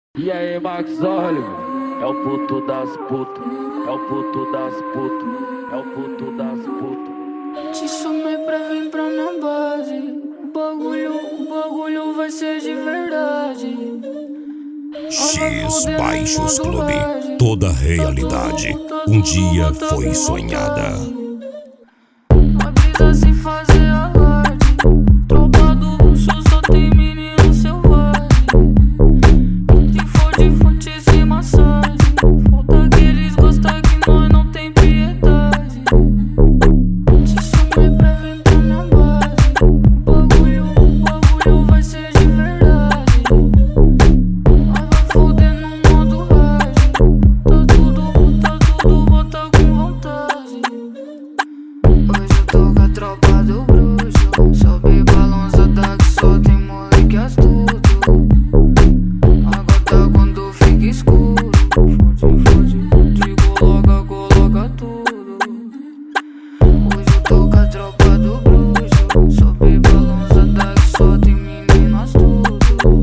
E aí, Max Oliver? É o puto das putas, é o puto das putas, é o puto das putas. Te chamei pra vir pra minha base. O bagulho vai ser de verdade. X Baixos Clube. Toda realidade um dia foi sonhada. A brisa sem fazer alarde. Tropa do luxo só tem menino selvagem. Se for de fonte sem massagem, falta que eles gostam que nós não tem piedade. Te chamei pra vir pra minha base. O bagulho vai ser de verdade. Nós vai foder no modo hard. Tá tudo, bota com vontade. Hoje eu tô com a tropa do bruxo. Sobe balançada que só tem moleque astuto. Agora quando fica escuro, fode, coloca tudo. Hoje eu tô com a tropa do bruxo. Sobe balançada que só tem menino astuto.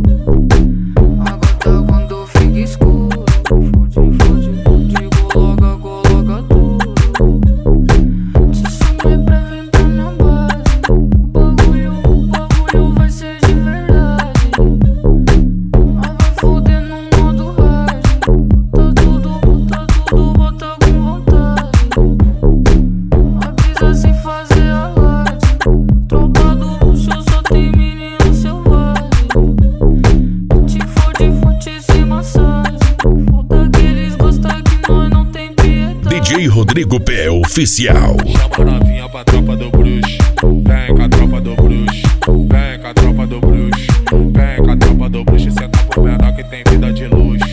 Agora quando fica escuro, fode, coloca tudo. Te chamei pra vir pra minha base. O bagulho vai ser de verdade. Nós vai foder no modo hard. Tá tudo, bota com vontade. A brisa sem fazer alarde. Tropa do luxo só tem menino selvagem. Se for de fonte sem massagem, falta que eles gostam que nós não tem piedade. DJ Rodrigo P Oficial. Chama a novinha pra tropa do bruxo. Vem com a tropa do bruxo. Vem com a tropa do bruxo. Vem com a tropa do bruxo. Senta pro menor que tem vida de luxo.